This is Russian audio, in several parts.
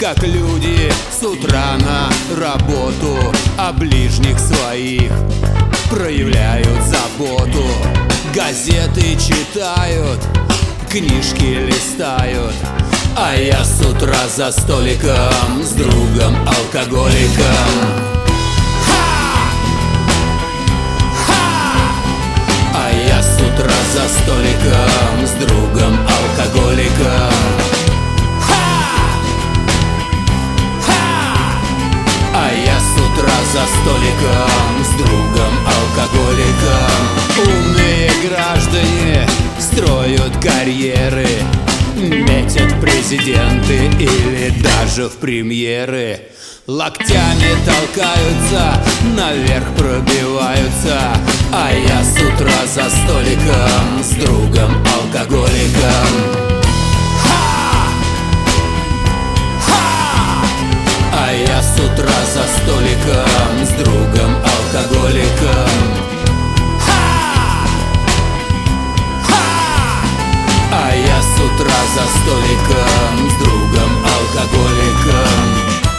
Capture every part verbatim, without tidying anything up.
как люди с утра на работу о ближних своих проявляют заботу. Газеты читают, книжки листают, а я с утра за столиком с другом-алкоголиком. А я с утра за столиком с другом-алкоголиком. А я с утра за столиком с другом-алкоголиком. Умные граждане строят карьеры, метят в президенты или даже в премьеры. Локтями толкаются, наверх пробиваются, а я с утра за столиком с другом-алкоголиком. А я с утра за столиком с другом-алкоголиком. А я с утра за столиком с другом-алкоголиком.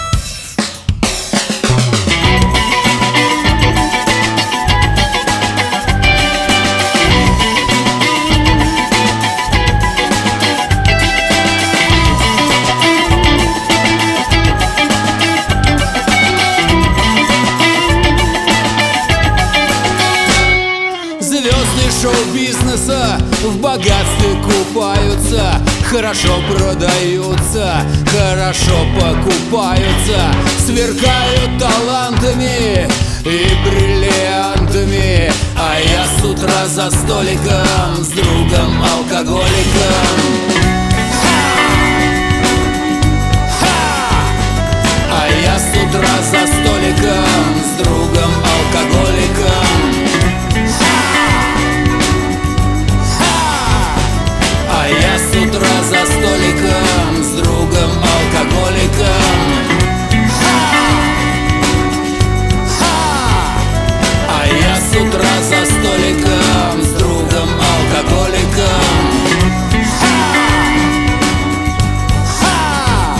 Звезды шоу-бизнеса в богатстве купаются, хорошо продаются, хорошо покупаются, сверкают талантами и бриллиантами. А я с утра за столиком с другом-алкоголиком. А я с утра за столиком с другом-алкоголиком. А я с утра за столиком с другом-алкоголиком. А я с утра за столиком с другом-алкоголиком.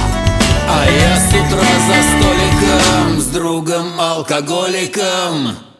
А я с утра за столиком с другом-алкоголиком.